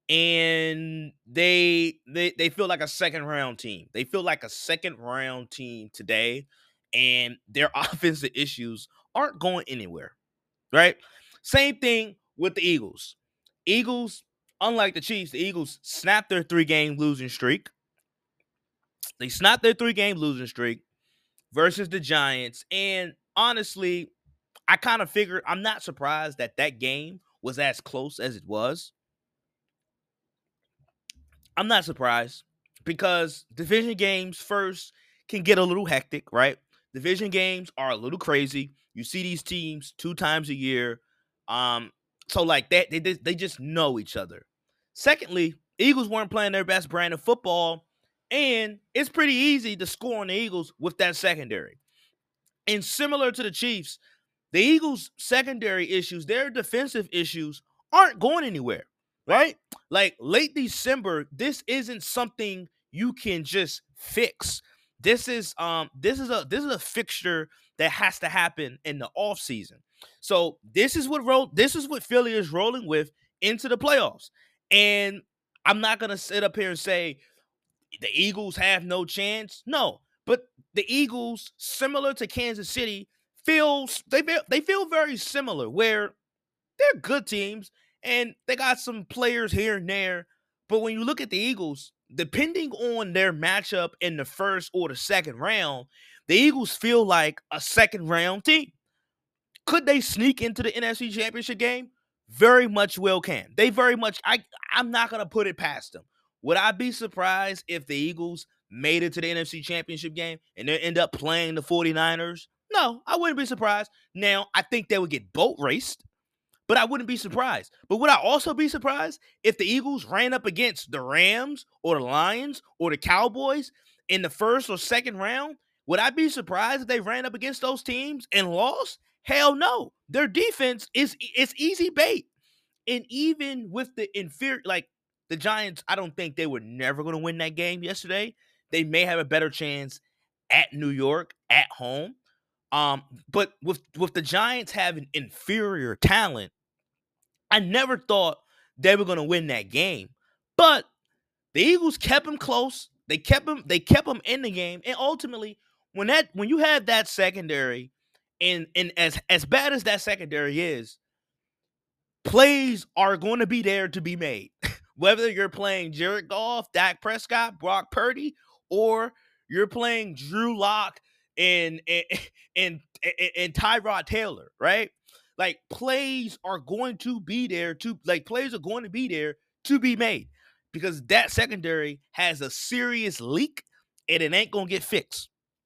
And they they they feel like a second round team. They feel like a second round team today, and their offensive issues aren't going anywhere, right? Same thing with the Eagles. Eagles, unlike the Chiefs, the Eagles snapped their three-game losing streak. They snapped their three-game losing streak versus the Giants, and honestly, I kind of figured, I'm not surprised that that game was as close as it was. I'm not surprised because division games first can get a little hectic, right? Division games are a little crazy. You see these teams two times a year. Um, so like that, they, they just know each other. Secondly, Eagles weren't playing their best brand of football, and it's pretty easy to score on the Eagles with that secondary. And similar to the Chiefs, the Eagles' secondary issues, their defensive issues, aren't going anywhere, right? Like late December, this isn't something you can just fix. This is um this is a this is a fixture that has to happen in the offseason. So this is what roll this is what Philly is rolling with into the playoffs. And I'm not gonna sit up here and say the Eagles have no chance. No, but the Eagles, similar to Kansas City, feels they feel they feel very similar. Where they're good teams and they got some players here and there. But when you look at the Eagles, depending on their matchup in the first or the second round, the Eagles feel like a second round team. Could they sneak into the N F C Championship game? Very much well can. They very much, I, I'm not going to put it past them. Would I be surprised if the Eagles made it to the N F C Championship game and they end up playing the 49ers? No, I wouldn't be surprised. Now, I think they would get boat raced, but I wouldn't be surprised. But would I also be surprised if the Eagles ran up against the Rams or the Lions or the Cowboys in the first or second round? Would I be surprised if they ran up against those teams and lost? Hell no. Their defense is it's easy bait. And even with the inferior, like the Giants, I don't think they were never going to win that game yesterday. They may have a better chance at New York, at home. Um, but with with the Giants having inferior talent, I never thought they were going to win that game. But the Eagles kept them close. They kept them. They kept them in the game, and ultimately, when that when you have that secondary, and and as as bad as that secondary is, plays are going to be there to be made. Whether you're playing Jared Goff, Dak Prescott, Brock Purdy, or you're playing Drew Lock and and and, and, and Tyrod Taylor, right? Like plays are going to be there to like plays are going to be there to be made because that secondary has a serious leak and it ain't gonna get fixed.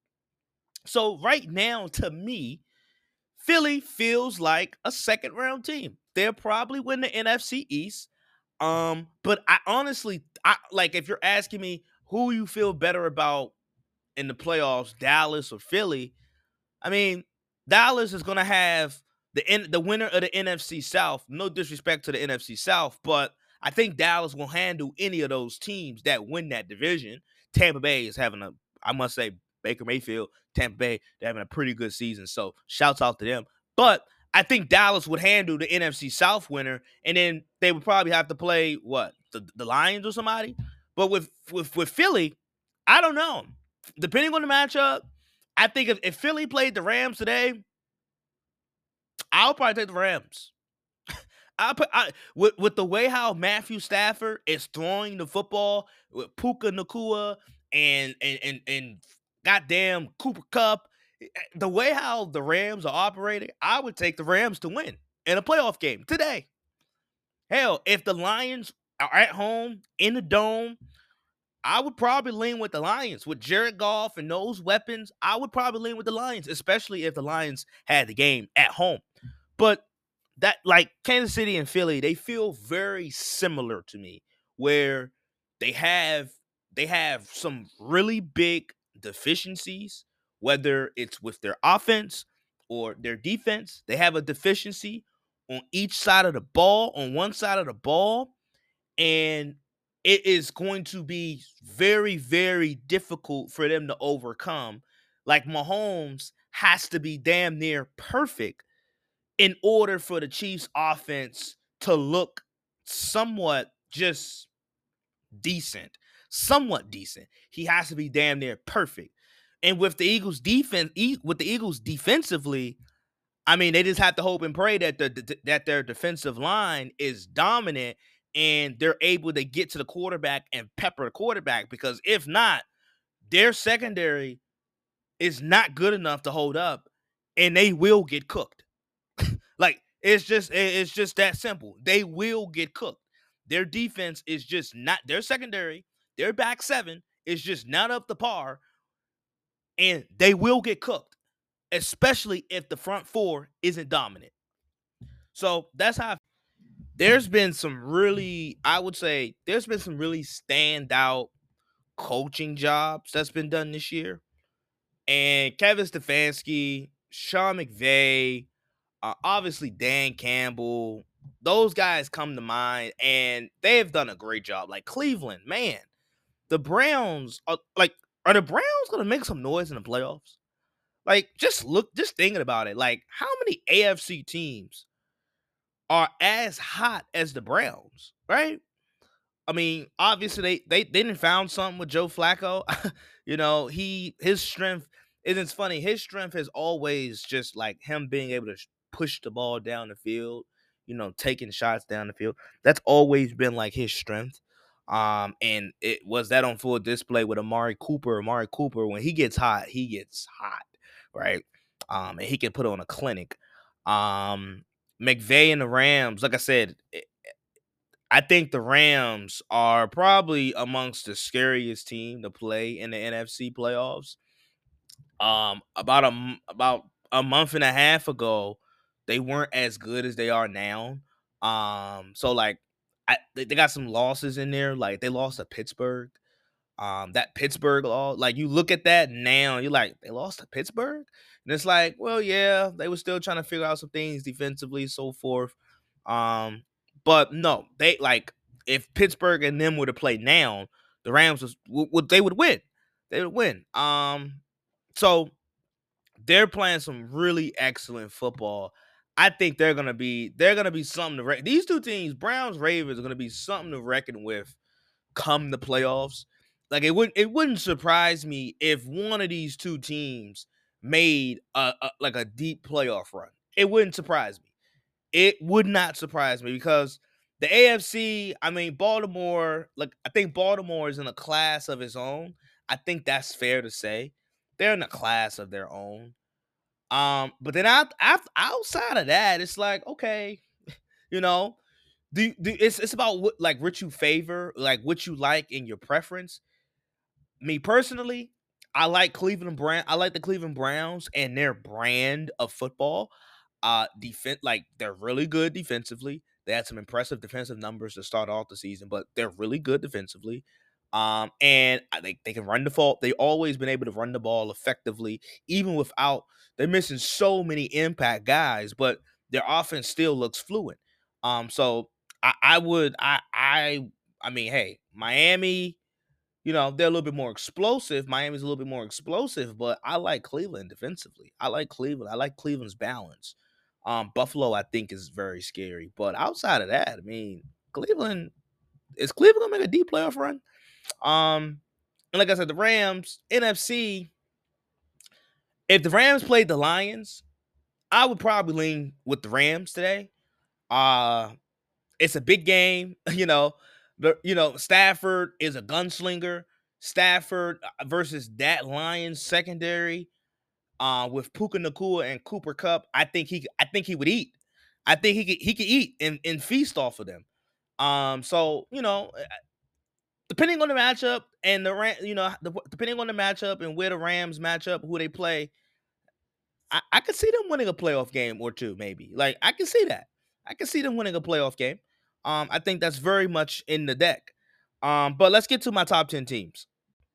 So right now, to me, Philly feels like a second round team. They'll probably win the N F C East. Um, but I honestly, I like if you're asking me who you feel better about in the playoffs, Dallas or Philly. I mean, Dallas is gonna have the the winner of the N F C South. No disrespect to the N F C South, but I think Dallas will handle any of those teams that win that division. Tampa Bay is having a, I must say, Baker Mayfield, Tampa Bay, they're having a pretty good season. So shouts out to them. But I think Dallas would handle the N F C South winner, and then they would probably have to play what the, the Lions or somebody. But with with with Philly, I don't know. Depending on the matchup, I think if, if Philly played the Rams today, I'll probably take the Rams. I put I, with with the way how Matthew Stafford is throwing the football with Puka Nacua and and and and goddamn Cooper Kupp, the way how the Rams are operating, I would take the Rams to win in a playoff game today. Hell, if the Lions are at home in the dome, I would probably lean with the Lions. With Jared Goff and those weapons, I would probably lean with the Lions, especially if the Lions had the game at home. But that, like Kansas City and Philly, they feel very similar to me, where they have they have some really big deficiencies, whether it's with their offense or their defense. They have a deficiency on each side of the ball, on one side of the ball, and it is going to be very, very difficult for them to overcome. Like Mahomes has to be damn near perfect in order for the Chiefs offense to look somewhat just decent, somewhat decent. He has to be damn near perfect. And with the Eagles defense, with the Eagles defensively, I mean, they just have to hope and pray that the that their defensive line is dominant and they're able to get to the quarterback and pepper the quarterback, because if not, their secondary is not good enough to hold up and they will get cooked. Like it's just it's just that simple. They will get cooked. Their defense is just not, their secondary, their back seven is just not up to par, and they will get cooked, especially if the front four isn't dominant. So that's how I, there's been some really, I would say, there's been some really standout coaching jobs that's been done this year. And Kevin Stefanski, Sean McVay, uh, obviously Dan Campbell, those guys come to mind, and they have done a great job. Like Cleveland, man, the Browns are like, are the Browns gonna make some noise in the playoffs? Like, just look, just thinking about it. Like, how many A F C teams are as hot as the Browns, right? I mean, obviously they they, they didn't found something with Joe Flacco. you know, he his strength. And it's funny. His strength is always just like him being able to sh- push the ball down the field. You know, taking shots down the field. That's always been like his strength. Um, and it was that on full display with Amari Cooper. Amari Cooper, when he gets hot, he gets hot, right? Um, and he can put on a clinic. Um, McVay and the Rams, like I said, I think the Rams are probably amongst the scariest team to play in the N F C playoffs. Um, about a m- about a month and a half ago, they weren't as good as they are now. Um, so like, I they, they got some losses in there. Like they lost to Pittsburgh. Um, that Pittsburgh law, like you look at that now, you're like, they lost to Pittsburgh, and it's like, well, yeah, they were still trying to figure out some things defensively, so forth. Um, but no, they like if Pittsburgh and them were to play now, the Rams was would they would win, they would win. Um, so they're playing some really excellent football. I think they're gonna be they're gonna be something to re- these two teams, Browns Ravens, are gonna be something to reckon with come the playoffs. Like it wouldn't it wouldn't surprise me if one of these two teams made a, a like a deep playoff run. It wouldn't surprise me. It would not surprise me because the A F C, I mean Baltimore, like I think Baltimore is in a class of its own. I think that's fair to say. They're in a class of their own. Um, but then out, out outside of that, it's like okay, you know, do, do it's it's about what like what you favor, like what you like in your preference. Me personally, I like Cleveland Brown. I like the Cleveland Browns and their brand of football. Uh, defense like they're really good defensively. They had some impressive defensive numbers to start off the season, but they're really good defensively. Um, and I think they can run the ball. They always been able to run the ball effectively, even without they're missing so many impact guys, but their offense still looks fluid. Um, so I, I would I I I mean, hey, Miami, you know, they're a little bit more explosive. Miami's a little bit more explosive, but I like Cleveland defensively. I like Cleveland. I like Cleveland's balance. Um, Buffalo, I think, is very scary. But outside of that, I mean, Cleveland is Cleveland gonna make a deep playoff run? Um, and like I said, the Rams, N F C. If the Rams played the Lions, I would probably lean with the Rams today. Uh, it's a big game, you know. The you know Stafford is a gunslinger. Stafford uh, versus that Lions secondary, uh, with Puka Nakua and Cooper Cup. I think he, I think he would eat. I think he could, he could eat and, and feast off of them. Um, so you know, uh, depending on the matchup and the Ram, you know, the, depending on the matchup and where the Rams match up, who they play, I, I could see them winning a playoff game or two, maybe. Like I can see that. I can see them winning a playoff game. Um, I think that's very much in the deck. Um, but let's get to my top ten teams.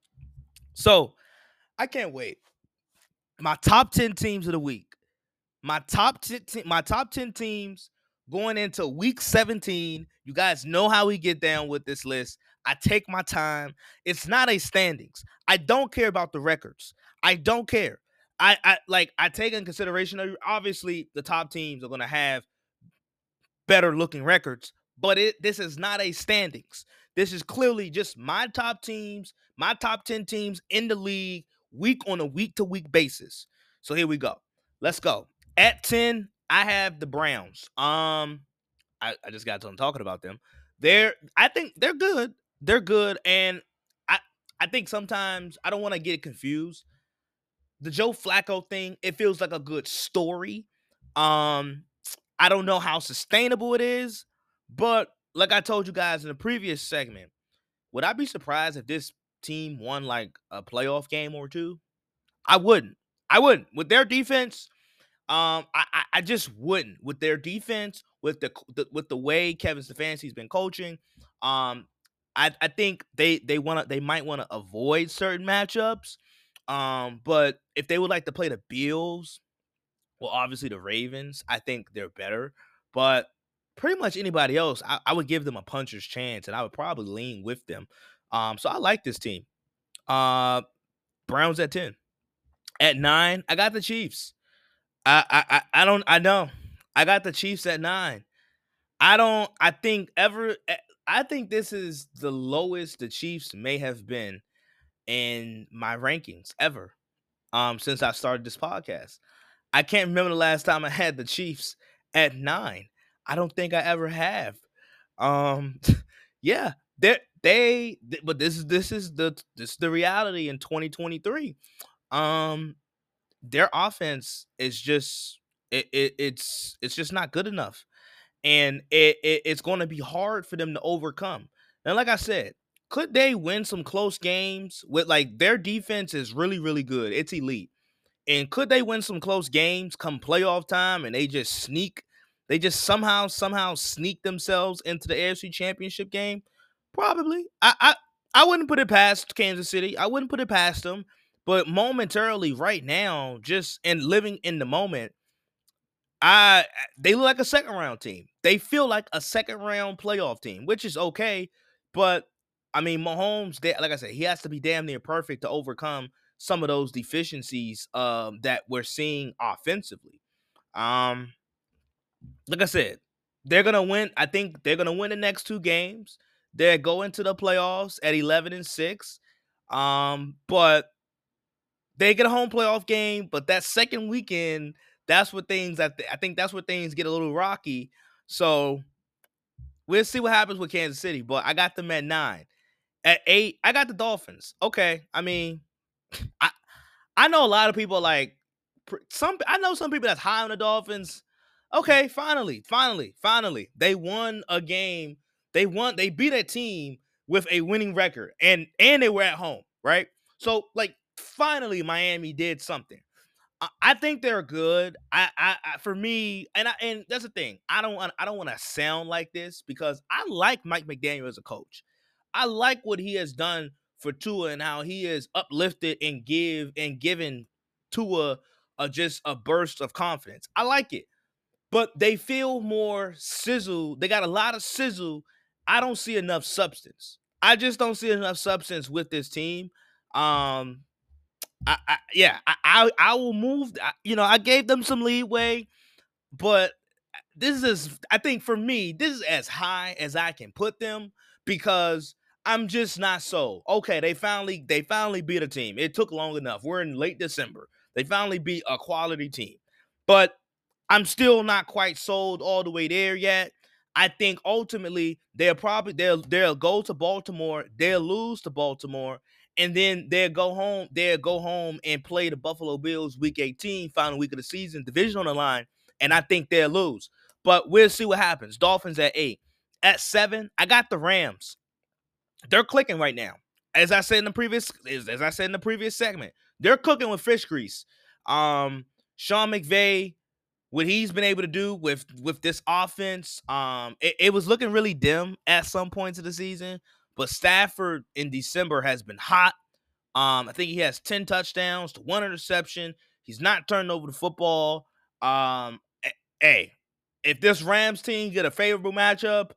So I can't wait. My top ten teams of the week. My top ten, te- my top ten teams going into week seventeen. You guys know how we get down with this list. I take my time. It's not a standings. I don't care about the records. I don't care. I, I like I take in consideration. Obviously, the top teams are going to have better looking records, but it this is not a standings. This is clearly just my top teams, my top ten teams in the league, week on a week to week basis. So here we go. Let's go. At ten, I have the Browns. Um, I, I just got done talking about them. They're I think they're good. They're good. And I I think sometimes I don't want to get confused. The Joe Flacco thing, it feels like a good story. Um, I don't know how sustainable it is, but like I told you guys in the previous segment, would I be surprised if this team won like a playoff game or two? I wouldn't. I wouldn't. With their defense, um, I, I I just wouldn't. With their defense, with the, the with the way Kevin Stefanski's been coaching, um, I I think they they want to they might want to avoid certain matchups. Um, but if they would like to play the Bills, well, obviously the Ravens, I think they're better. But pretty much anybody else, I, I would give them a puncher's chance, and I would probably lean with them. Um, so I like this team. Uh, Browns at ten. At nine, I got the Chiefs. I I I, I don't I know. I got the Chiefs at nine. I don't I think ever eh, I think this is the lowest the Chiefs may have been in my rankings ever. Um, since I started this podcast, I can't remember the last time I had the Chiefs at nine. I don't think I ever have. Um, yeah, they they, but this is this is the this is the reality in twenty twenty-three. Um, their offense is just it, it it's it's just not good enough, and it, it it's going to be hard for them to overcome. And like I said, could they win some close games with like their defense is really really good. It's elite. And could they win some close games come playoff time and they just sneak, they just somehow, somehow sneak themselves into the A F C Championship game? Probably. I, I, I wouldn't put it past Kansas City. I wouldn't put it past them. But momentarily, right now, just and living in the moment, I they look like a second round team. They feel like a second round playoff team, which is okay. But I mean, Mahomes, they, like I said, he has to be damn near perfect to overcome some of those deficiencies um, that we're seeing offensively. Um, like I said, they're gonna win. I think they're gonna win the next two games. They go into the playoffs at eleven and six. Um, but they get a home playoff game, but that second weekend, that's what things I, th- I think that's where things get a little rocky. So we'll see what happens with Kansas City. But I got them at nine. At eight, I got the Dolphins. Okay. I mean, I I know a lot of people like some I know some people that's high on the Dolphins. Okay, finally, finally, finally. They won a game. They won, they beat a team with a winning record and and they were at home, right? So like finally Miami did something. I, I think they're good. I, I, I for me, and I, and that's the thing. I don't want I don't want to sound like this because I like Mike McDaniel as a coach. I like what he has done for Tua and how he has uplifted and give and given Tua a just a burst of confidence. I like it, but they feel more sizzle. They got a lot of sizzle. I don't see enough substance. I just don't see enough substance with this team. Um, I, I yeah, I, I I will move. I, you know, I gave them some leeway, but this is, I think for me, this is as high as I can put them because I'm just not so okay. They finally they finally beat a team. It took long enough. We're in late December. They finally beat a quality team, but I'm still not quite sold all the way there yet. I think ultimately they'll probably they'll they'll go to Baltimore, they'll lose to Baltimore, and then they'll go home, they'll go home and play the Buffalo Bills week eighteen, final week of the season, division on the line, and I think they'll lose. But we'll see what happens. Dolphins at eight. At seven, I got the Rams. They're clicking right now. As I said in the previous, as, as I said in the previous segment, they're cooking with fish grease. Um, Sean McVay, what he's been able to do with with this offense, um, it, it was looking really dim at some points of the season. But Stafford in December has been hot. Um, I think he has ten touchdowns to one interception. He's not turning over the football. Um, hey, if this Rams team get a favorable matchup,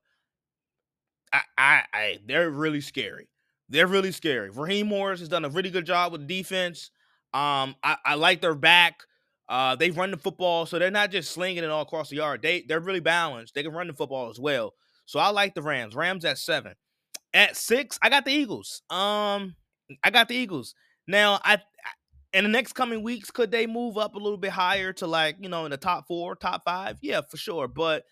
I, I, I, they're really scary. They're really scary. Raheem Morris has done a really good job with defense. Um, I, I like their back. Uh, they run the football, so they're not just slinging it all across the yard. They they're really balanced. They can run the football as well. So I like the Rams. Rams at seven. At six, I got the Eagles. Um, I got the Eagles. Now, I in the next coming weeks, could they move up a little bit higher to like you know in the top four, top five? Yeah, for sure. But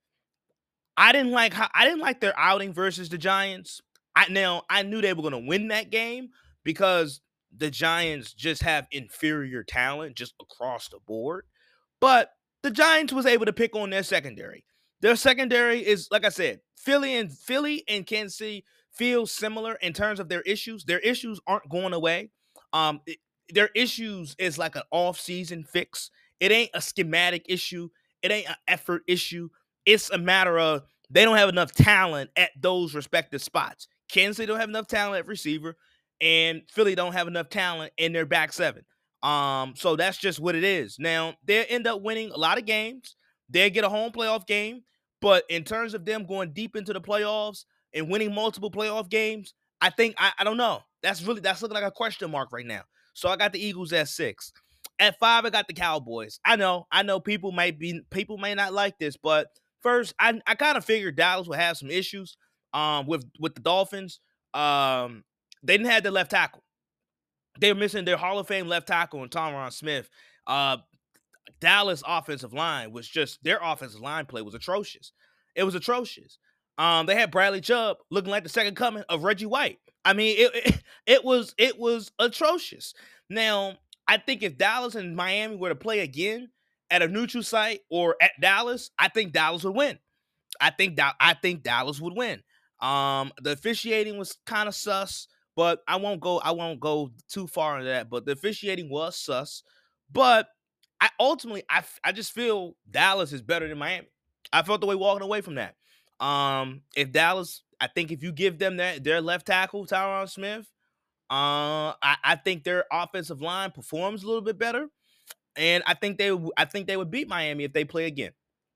I didn't like how I didn't like their outing versus the Giants. I now I knew they were going to win that game because the Giants just have inferior talent just across the board. But the Giants was able to pick on their secondary. Their secondary is, like I said, Philly and Philly and Kansas City feel similar in terms of their issues. Their issues aren't going away. Um, it- their issues is like an off-season fix. It ain't a schematic issue. It ain't an effort issue. It's a matter of they don't have enough talent at those respective spots. Kansas City don't have enough talent at receiver, and Philly don't have enough talent in their back seven. Um, so that's just what it is. Now, they'll end up winning a lot of games. They'll get a home playoff game. But in terms of them going deep into the playoffs and winning multiple playoff games, I think I, I don't know. That's really that's looking like a question mark right now. So I got the Eagles at six. At five, I got the Cowboys. I know, I know people might be people may not like this, but first, I, I kind of figured Dallas would have some issues. um, with with the Dolphins, um, they didn't have their left tackle. They were missing their Hall of Fame left tackle and Tyron Smith. Uh, Dallas offensive line was just their offensive line play was atrocious. It was atrocious. Um, they had Bradley Chubb looking like the second coming of Reggie White. I mean, it, it it was it was atrocious. Now, I think if Dallas and Miami were to play again at a neutral site or at Dallas, I think Dallas would win. I think that I think Dallas would win. Um, the officiating was kind of sus, but I won't go. I won't go too far into that. But the officiating was sus. But I ultimately, I I just feel Dallas is better than Miami. I felt the way walking away from that. Um, if Dallas, I think if you give them that their left tackle Tyron Smith, uh, I, I think their offensive line performs a little bit better, and I think they I think they would beat Miami if they play again.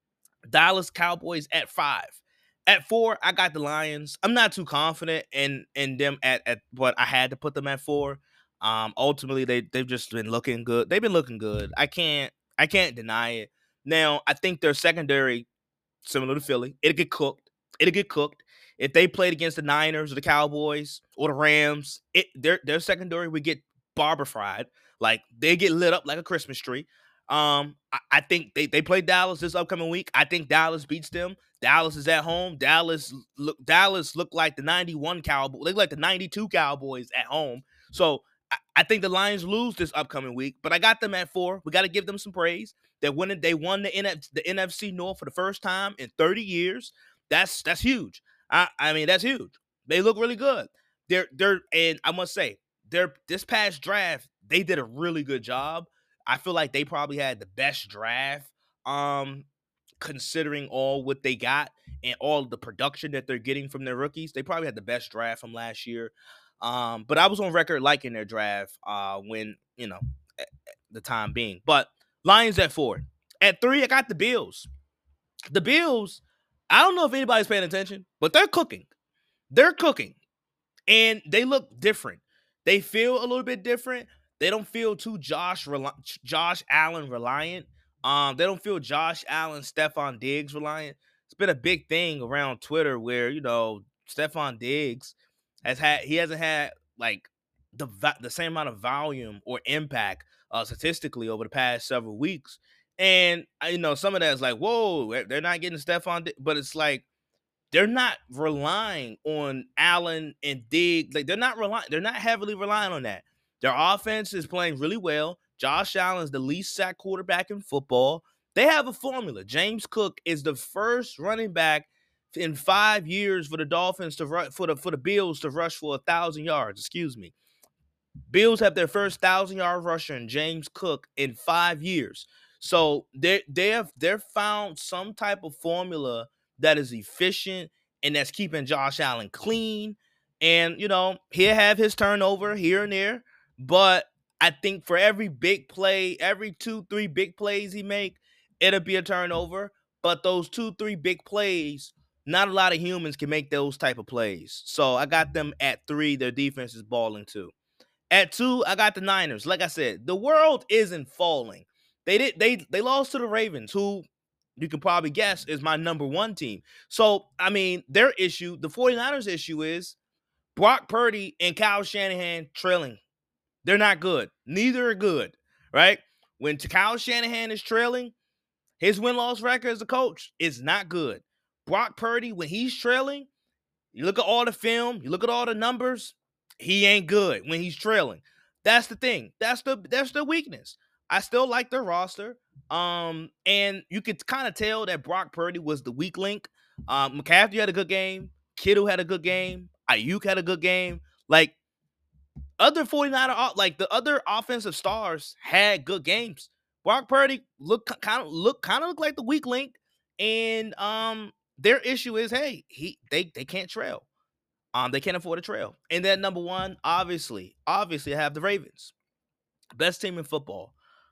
Dallas Cowboys at five. At four, I got the Lions. I'm not too confident in in them at, at but I had to put them at four. Um, ultimately, they they've just been looking good. They've been looking good. I can't I can't deny it. Now, I think their secondary, similar to Philly, it'll get cooked. It'll get cooked. If they played against the Niners or the Cowboys or the Rams, it their their secondary would get barber fried. Like they get lit up like a Christmas tree. Um, I, I think they, they play Dallas this upcoming week. I think Dallas beats them. Dallas is at home. Dallas look Dallas look like the ninety-one Cowboys. They look like the ninety-two Cowboys at home. So I, I think the Lions lose this upcoming week, but I got them at four. We got to give them some praise. They won it. They won the N F, the N F C North for the first time in thirty years. That's that's huge. I, I mean that's huge. They look really good. They're they're and I must say they're this past draft they did a really good job. I feel like they probably had the best draft, um, considering all what they got and all the production that they're getting from their rookies. They probably had the best draft from last year. Um, but I was on record liking their draft uh, when, you know, at, at the time being. But Lions at four. At three, I got the Bills. The Bills, I don't know if anybody's paying attention, but they're cooking. They're cooking. And they look different. They feel a little bit different. They don't feel too Josh Josh Allen reliant. Um, they don't feel Josh Allen, Stephon Diggs reliant. It's been a big thing around Twitter where, you know, Stephon Diggs has had he hasn't had like the the same amount of volume or impact uh, statistically over the past several weeks. And you know, some of that is like, whoa, they're not getting Stephon Diggs, but it's like they're not relying on Allen and Diggs. Like they're not relying, they're not heavily relying on that. Their offense is playing really well. Josh Allen is the least sacked quarterback in football. They have a formula. James Cook is the first running back in five years for the Dolphins to run for the for the Bills to rush for a thousand yards. Excuse me. Bills have their first thousand yard rusher in James Cook in five years. So they they have they're found some type of formula that is efficient and that's keeping Josh Allen clean. And you know, he'll have his turnover here and there, but I think for every big play, every two, three big plays he make, it'll be a turnover. But those two, three big plays, not a lot of humans can make those type of plays. So I got them at three. Their defense is balling too. At two, I got the Niners. Like I said, the world isn't falling. They did they they lost to the Ravens, who you can probably guess is my number one team. So, I mean, their issue, the 49ers issue is Brock Purdy and Kyle Shanahan trailing. They're not good. Neither are good, right? When Kyle Shanahan is trailing, his win-loss record as a coach is not good. Brock Purdy, when he's trailing, you look at all the film, you look at all the numbers, he ain't good when he's trailing. That's the thing. That's the that's the weakness. I still like their roster. Um, and you could kind of tell that Brock Purdy was the weak link. Um, McCaffrey had a good game. Kittle had a good game. Ayuk had a good game. Like other 49er, like the other offensive stars had good games. Brock Purdy look kind of look kind of look like the weak link. And um, their issue is, hey, he they they can't trail. Um, they can't afford a trail. And then number one, obviously, obviously, I have the Ravens, best team in football.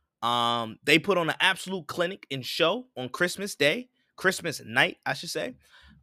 Um, they put on an absolute clinic and show on Christmas Day, Christmas night, I should say.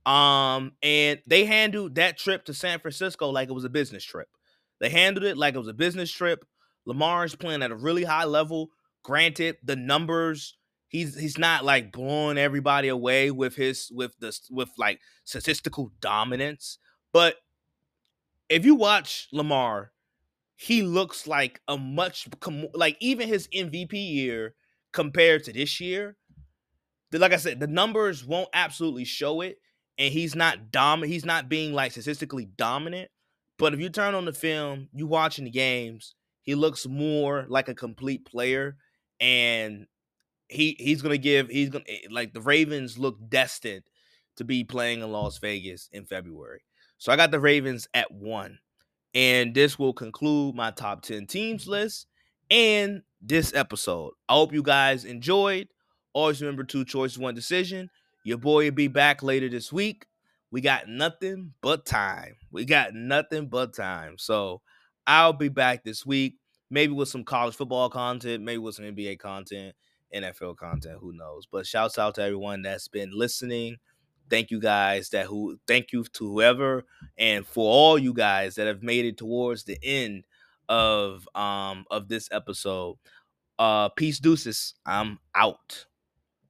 Um, and they handled that trip to San Francisco like it was a business trip. They handled it like it was a business trip. Lamar's playing at a really high level. Granted, the numbers, he's he's not like blowing everybody away with his with the with like statistical dominance. But if you watch Lamar, he looks like a much like even his M V P year compared to this year. Like I said, the numbers won't absolutely show it, and he's not dominant. He's not being like statistically dominant. But if you turn on the film, you watching the games, he looks more like a complete player, and he he's gonna give he's gonna like the Ravens look destined to be playing in Las Vegas in February. So I got the Ravens at one. And this will conclude my top ten teams list and this episode. I hope you guys enjoyed. Always remember two choices, one decision. Your boy will be back later this week. We got nothing but time. We got nothing but time. So I'll be back this week, maybe with some college football content, maybe with some N B A content, N F L content, who knows. But shouts out to everyone that's been listening. Thank you guys that who thank you to whoever and for all you guys that have made it towards the end of um of this episode. Uh peace deuces. I'm out.